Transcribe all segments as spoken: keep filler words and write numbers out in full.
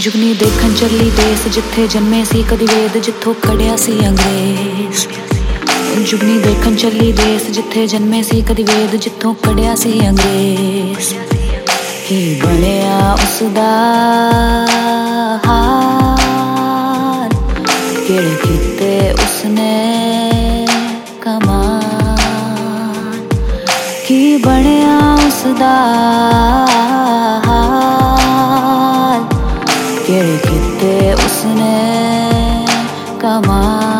ਜੁਗਨੀ ਦੇਖਣ ਚੱਲੀ ਦੇਸ ਜਿੱਥੇ ਜੰਮੇ ਸੀ ਕਦੀ ਵੇਦ ਜਿੱਥੋਂ ਕੜਿਆ ਸੀ ਅੰਗਰੇਜ਼। ਜੁਗਨੀ ਦੇਖਣ ਚੱਲੀ ਦੇਸ ਜਿੱਥੇ ਜੰਮੇ ਸੀ ਕਦੀ ਵੇਦ ਜਿੱਥੋਂ ਕੜਿਆ ਸੀ ਅੰਗਰੇਜ਼। ਕੀ ਬਣਿਆ ਉਸਦਾ ਹਾਲ, ਕਿਹੜੇ ਕੀਤੇ ਉਸਨੇ ਕਮਾਲ। ਕੀ ਬਣਿਆ ਉਸਦਾ ਹਾਲ, ਕਿਹੜੇ ਕੀਤੇ ਉਸਨੇ ਕਮਾਲ।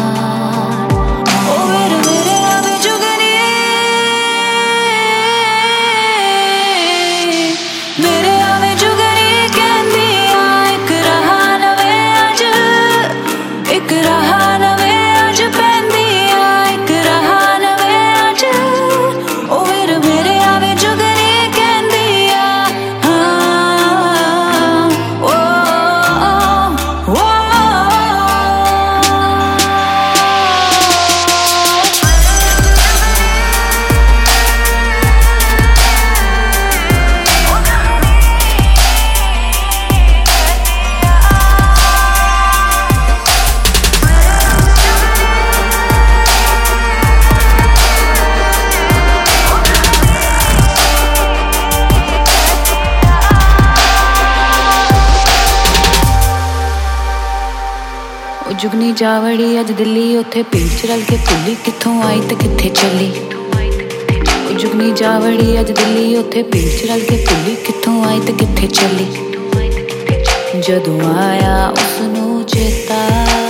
ਜੁਗਨੀ ਜਾਵੜੀ ਅੱਜ ਦਿੱਲੀ, ਉੱਥੇ ਭੀੜ ਚ ਰਲ ਕੇ ਭੁੱਲੀ ਕਿੱਥੋਂ ਆਈ ਤੇ ਕਿੱਥੇ ਚੱਲੀ। ਜੁਗਨੀ ਜਾਵੜੀ ਅੱਜ ਦਿੱਲੀ, ਉੱਥੇ ਭੀੜ ਚ ਰਲ ਕੇ ਭੁੱਲੀ ਕਿੱਥੋਂ ਆਈ ਤੇ ਕਿੱਥੇ ਚੱਲੀ। ਜਦੋਂ ਆਇਆ ਉਸਨੂੰ ਚੇਤਾ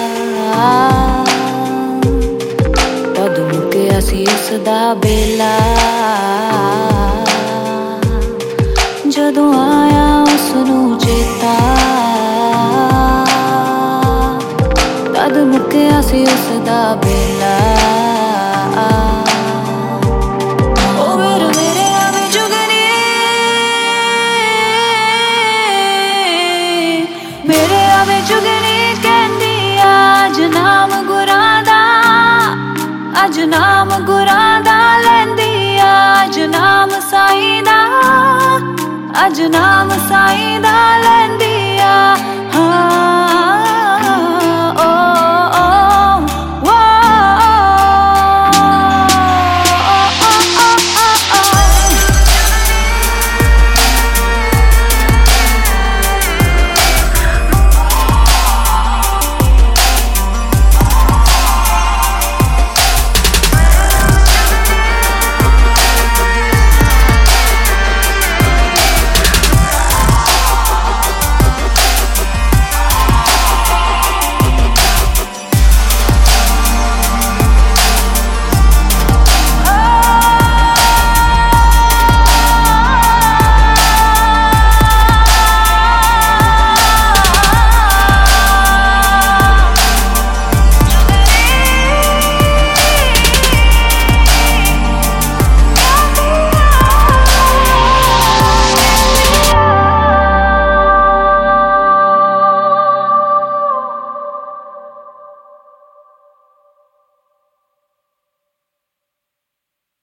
ਤਦ ਮੁੱਕਿਆ ਸੀ ਉਸਦਾ ਬੇਲਾ। ਜਦੋਂ ਆਇਆ ਉਸਨੂੰ ਚੇਤਾ ਤਦ ਮੁੱਕਿਆ ਸੀ ਉਸਦਾ ਬੇਲਾ। ਓ ਵੇਰ ਮੇਰੇ ਆਵੇ ਜੁਗਨੀ, ਮੇਰੇ ਆਵੇ ਜੁਗਨੀ ਕਹਿੰਦੀ ਅੱਜ ਨਾਮ ਗੁਰਾਂ ਦਾ, ਅੱਜ ਨਾਮ ਗੁਰਾਂ ਦਾ ਲੈਂਦੀ ਅੱਜ ਨਾਮ ਸਾਈਂ ਦਾ, ਅੱਜ ਨਾਮ ਸਾਈਂ ਦਾ ਲੈਂਦੀ।